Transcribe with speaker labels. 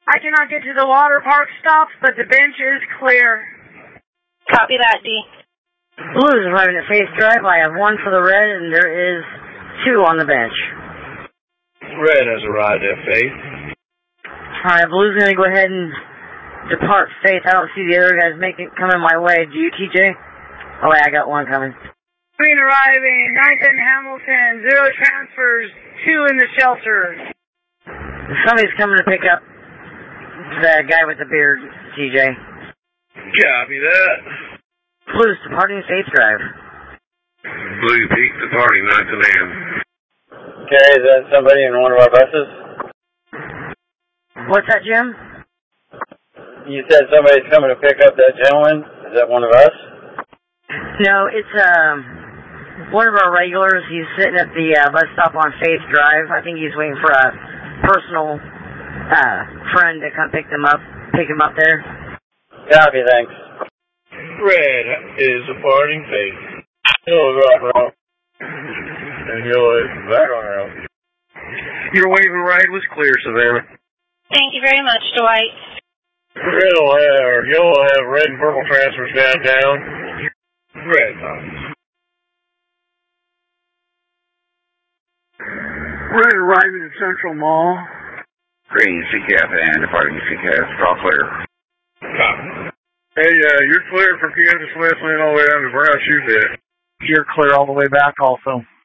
Speaker 1: I cannot get to the water park stops, but the bench is clear.
Speaker 2: Copy that, D.
Speaker 3: Blue is arriving at Faith Drive. I have one for the red, and there is 2 on the bench.
Speaker 4: Red has arrived at Faith.
Speaker 3: Alright, Blue's going to go ahead and depart Faith. I don't see the other guys coming my way. Do you, TJ? Oh, wait, I got one coming.
Speaker 1: Green arriving, 9th and Hamilton, 0 transfers, 2 in the shelter.
Speaker 3: Somebody's coming to pick up the guy with the beard, TJ.
Speaker 4: Copy that.
Speaker 3: Blue's departing Faith Drive.
Speaker 4: Blue Peak departing 9th and Ham.
Speaker 5: Okay, is that somebody in one of our buses?
Speaker 3: What's that, Jim?
Speaker 5: You said somebody's coming to pick up that gentleman. Is that one of us?
Speaker 3: No, it's one of our regulars. He's sitting at the bus stop on Faith Drive. I think he's waiting for a personal friend to come pick him up there.
Speaker 5: Copy, thanks.
Speaker 4: Red is departing Faith. Yellow is on route. And yellow is back on route. Your wave and ride was clear, Savannah.
Speaker 2: Thank you very much, Dwight.
Speaker 4: Yellow will have red and purple transfers downtown. Red.
Speaker 1: Red arriving at Central Mall.
Speaker 6: Green, CCF and departing CCF. All clear.
Speaker 4: Copy. Hey, you're clear from Kansas Westland all the way down to Brown Shoe Pit.
Speaker 1: You're clear all the way back also.